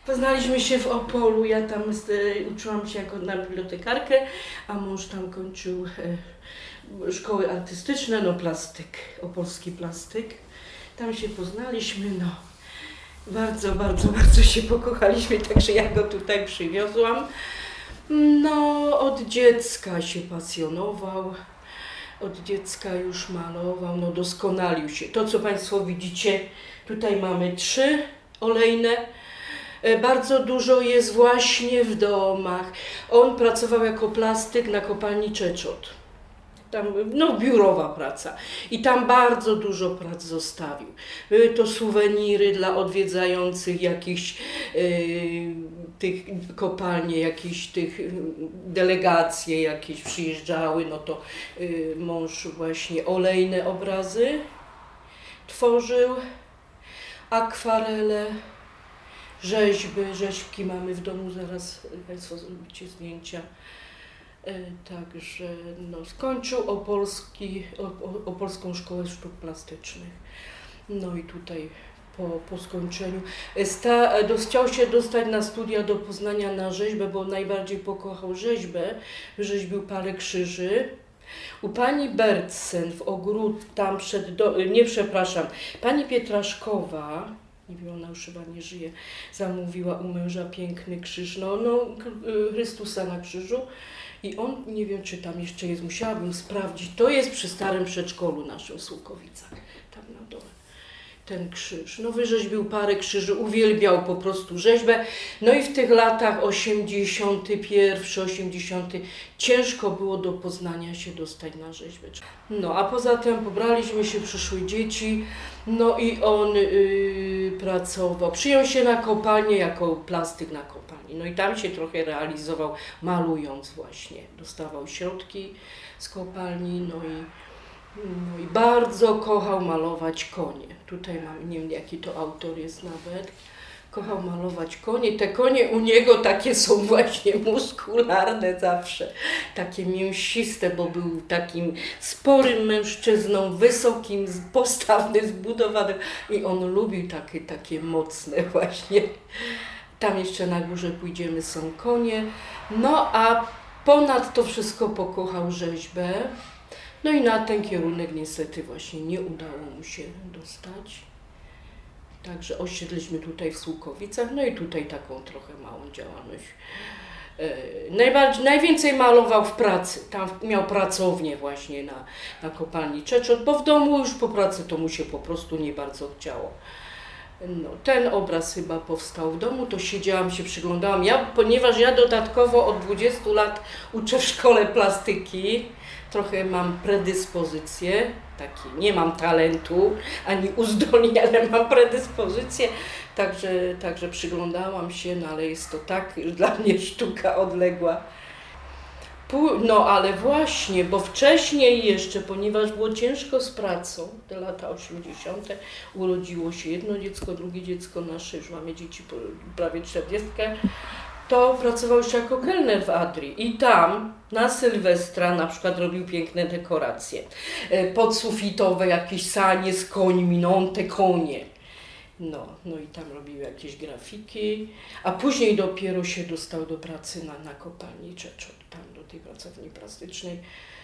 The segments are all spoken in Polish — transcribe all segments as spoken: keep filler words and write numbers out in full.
Poznaliśmy się w Opolu, ja tam e, uczyłam się jako na bibliotekarkę, a mąż tam kończył e, szkoły artystyczne, no plastyk, opolski plastyk. Tam się poznaliśmy, no bardzo, bardzo, bardzo się pokochaliśmy, także ja go tutaj przywiozłam. No od dziecka się pasjonował, od dziecka już malował, no doskonalił się. To co Państwo widzicie, tutaj mamy trzy olejne. Bardzo dużo jest właśnie w domach. On pracował jako plastyk na kopalni Czeczot. Tam, no biurowa praca. I tam bardzo dużo prac zostawił. Były to suweniry dla odwiedzających jakichś yy, tych kopalnie, jakieś tych delegacje jakieś przyjeżdżały, no to yy, mąż właśnie olejne obrazy tworzył, akwarele, rzeźby, rzeźbki mamy w domu, zaraz Państwo zrobicie zdjęcia. E, także no, skończył Opolski, o, Opolską Szkołę Sztuk Plastycznych. No i tutaj po, po skończeniu sta, do, chciał się dostać na studia do Poznania na rzeźbę, bo najbardziej pokochał rzeźbę. Rzeźbił parę krzyży. U pani Bertsen w ogród, tam przed, do, nie przepraszam, pani Pietraszkowa, nie wiem, ona już chyba nie żyje, zamówiła u męża piękny krzyż, no, no Chrystusa na krzyżu i on, nie wiem czy tam jeszcze jest, musiałabym sprawdzić, to jest przy starym przedszkolu naszym w Słukowicach, tam na dole. Ten krzyż. No wyrzeźbił parę krzyży, uwielbiał po prostu rzeźbę. No i w tych latach osiemdziesiątym pierwszym, osiemdziesiątym ciężko było do Poznania się dostać na rzeźbę. No a poza tym pobraliśmy się, przyszły dzieci, no i on yy, pracował. Przyjął się na kopalnię jako plastyk na kopalni. No i tam się trochę realizował, malując właśnie. Dostawał środki z kopalni, no i No i bardzo kochał malować konie. Tutaj mam, nie wiem jaki to autor jest nawet. Kochał malować konie. Te konie u niego takie są właśnie muskularne zawsze. Takie mięsiste, bo był takim sporym mężczyzną, wysokim, postawnym, zbudowanym. I on lubił takie, takie mocne właśnie. Tam jeszcze na górze pójdziemy, są konie. No a ponad to wszystko pokochał rzeźbę. No i na ten kierunek niestety właśnie nie udało mu się dostać. Także osiedliśmy tutaj w Słukowicach, no i tutaj taką trochę małą działalność. E, najbardziej, najwięcej malował w pracy, tam miał pracownię właśnie na, na kopalni Czeczot, bo w domu już po pracy to mu się po prostu nie bardzo chciało. No, ten obraz chyba powstał w domu, to siedziałam, się przyglądałam, ja, ponieważ ja dodatkowo od dwudziestu lat uczę w szkole plastyki, trochę mam predyspozycję, taki, nie mam talentu ani uzdolnień, ale mam predyspozycję, także, także przyglądałam się, no ale jest to tak dla mnie sztuka odległa. No ale właśnie, bo wcześniej jeszcze, ponieważ było ciężko z pracą, te lata osiemdziesiąte, urodziło się jedno dziecko, drugie dziecko nasze, już mamy dzieci prawie czterdziestkę, to pracował jeszcze jako kelner w Adrii i tam na Sylwestra na przykład robił piękne dekoracje, podsufitowe, jakieś sanie z końmi, no te konie. No, no i tam robił jakieś grafiki, a później dopiero się dostał do pracy na, na kopalni Czeczot, tam do tej pracowni plastycznej.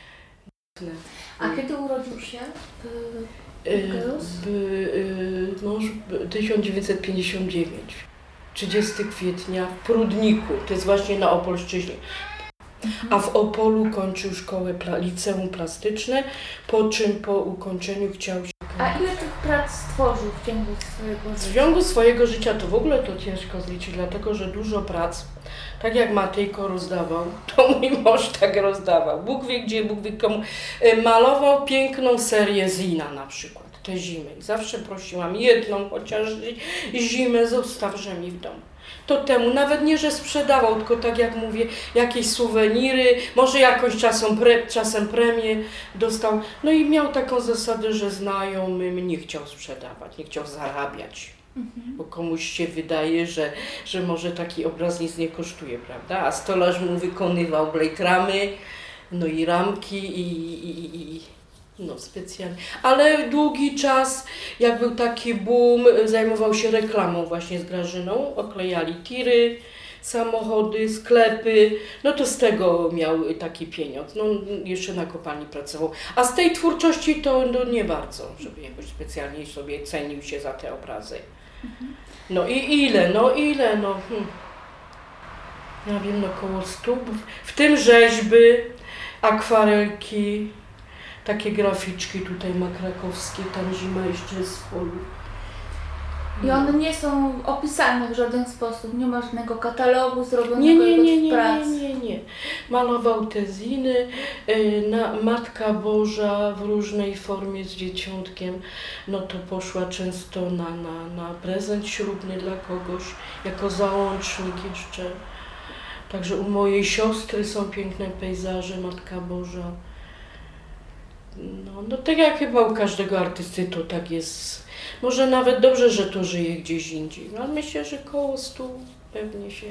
A kiedy urodził się Geuss? Mąż tysiąc dziewięćset pięćdziesiąty dziewiąty, trzydziestego kwietnia w Prudniku, to jest właśnie na Opolszczyźnie. A w Opolu kończył szkołę, liceum plastyczne, po czym po ukończeniu chciał się... A ile tych prac stworzył w ciągu swojego życia? W ciągu swojego życia to w ogóle to ciężko zliczyć, dlatego że dużo prac, tak jak Matejko rozdawał, to mój mąż tak rozdawał. Bóg wie gdzie, Bóg wie komu. Malował piękną serię Zina na przykład, te zimy. I zawsze prosiłam jedną chociaż zimę zostawże mi w domu. To temu, nawet nie, że sprzedawał, tylko tak jak mówię, jakieś suweniry, może jakąś czasem, pre, czasem premię dostał. No i miał taką zasadę, że znajomym nie chciał sprzedawać, nie chciał zarabiać. Mhm. Bo komuś się wydaje, że, że może taki obraz nic nie kosztuje, prawda? A stolarz mu wykonywał blade ramy, no i ramki i, i, i, No specjalnie. Ale długi czas, jak był taki boom, zajmował się reklamą właśnie z Grażyną. Oklejali tiry, samochody, sklepy. No to z tego miał taki pieniądz. No jeszcze na kopalni pracował. A z tej twórczości to no, nie bardzo, żeby jakoś specjalnie sobie cenił się za te obrazy. Mhm. No i ile, no ile, no. Hmm. Ja wiem, no koło stu. W tym rzeźby, akwarelki. Takie graficzki tutaj ma krakowskie, tam zima jeszcze jest w polu. I one nie są opisane w żaden sposób, nie ma żadnego katalogu zrobionego nie, nie, nie, nie, prac. Nie, nie, nie. Malował te ziny, na Matka Boża w różnej formie z dzieciątkiem, no to poszła często na, na, na prezent ślubny dla kogoś, jako załącznik jeszcze. Także u mojej siostry są piękne pejzaże, Matka Boża. No, no tak jak chyba u każdego artysty to tak jest. Może nawet dobrze, że to żyje gdzieś indziej. No, ale myślę, że koło stu pewnie się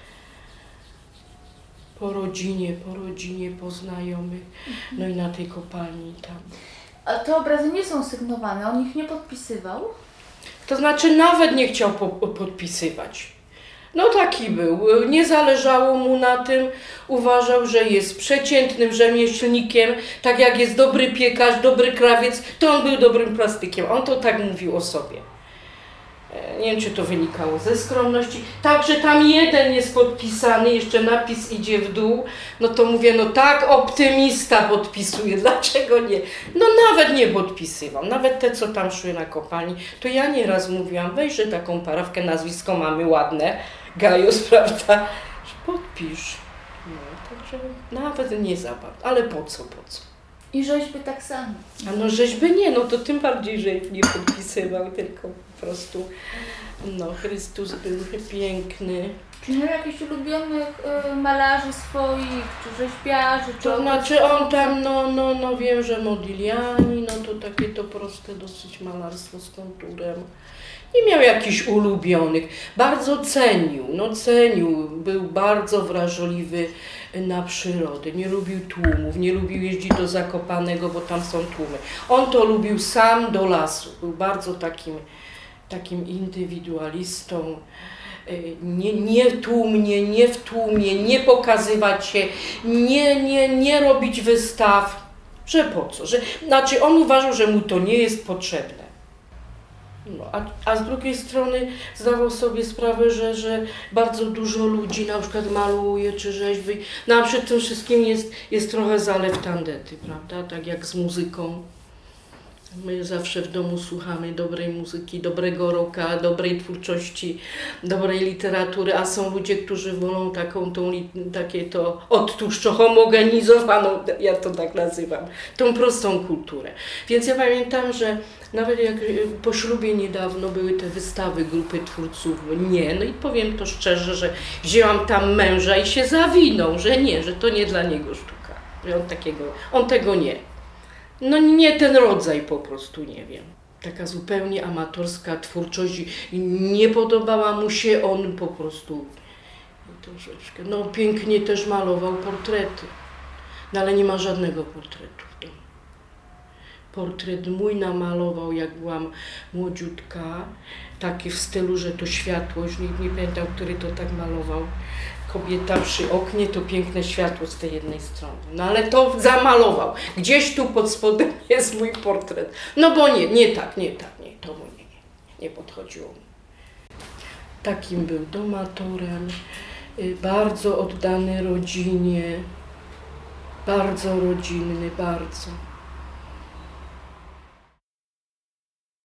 po rodzinie, po rodzinie, po znajomych, no i na tej kopalni tam. A te obrazy nie są sygnowane, on ich nie podpisywał? To znaczy nawet nie chciał po, podpisywać. No taki był, nie zależało mu na tym, uważał, że jest przeciętnym rzemieślnikiem, tak jak jest dobry piekarz, dobry krawiec, to on był dobrym plastykiem, on to tak mówił o sobie. Nie wiem, czy to wynikało ze skromności, także tam jeden jest podpisany, jeszcze napis idzie w dół, no to mówię, no tak, optymista podpisuje, dlaczego nie? No nawet nie podpisywał, nawet te, co tam szły na kopalni, to ja nieraz mówiłam, weź, że taką parawkę, nazwisko mamy ładne, Gajos, prawda, podpisz. No, także nawet nie za bardzo, ale po co, po co? I rzeźby tak samo. A no rzeźby nie, no to tym bardziej, że nie podpisywał, tylko po prostu, no Chrystus był piękny. Czy miał jakichś ulubionych y, malarzy swoich, czy rzeźbiarzy, czy... To znaczy on tam, no, no, no wiem, że Modigliani, no to takie to proste dosyć malarstwo z konturem. Nie miał jakichś ulubionych, bardzo cenił, no cenił, był bardzo wrażliwy na przyrodę, nie lubił tłumów, nie lubił jeździć do Zakopanego, bo tam są tłumy. On to lubił sam do lasu, był bardzo takim, takim indywidualistą, nie, nie tłumnie, nie w tłumie, nie pokazywać się, nie, nie, nie robić wystaw, że po co, że, znaczy on uważał, że mu to nie jest potrzebne. No, a, a z drugiej strony zdawał sobie sprawę, że, że bardzo dużo ludzi na przykład maluje czy rzeźbi. No a przy tym wszystkim jest, jest trochę zalew tandety, prawda? Tak jak z muzyką. My zawsze w domu słuchamy dobrej muzyki, dobrego rocka, dobrej twórczości, dobrej literatury, a są ludzie, którzy wolą taką, tą, takie to odtłuszczo homogenizowaną, ja to tak nazywam, tą prostą kulturę. Więc ja pamiętam, że nawet jak po ślubie niedawno były te wystawy grupy twórców, nie, no i powiem to szczerze, że wzięłam tam męża i się zawinął, że nie, że to nie dla niego sztuka, że on takiego, on tego nie. No nie ten rodzaj po prostu, nie wiem. Taka zupełnie amatorska twórczość, nie podobała mu się, on po prostu troszeczkę, no pięknie też malował portrety, no ale nie ma żadnego portretu w domu. Portret mój namalował, jak byłam młodziutka, taki w stylu, że to światło, już nie, nie pamiętam, który to tak malował. Kobieta przy oknie, to piękne światło z tej jednej strony. No ale to zamalował. Gdzieś tu pod spodem jest mój portret. No bo nie, nie tak, nie tak, nie, to mu nie, nie, nie podchodziło mi. Takim był domatorem, bardzo oddany rodzinie, bardzo rodzinny, bardzo.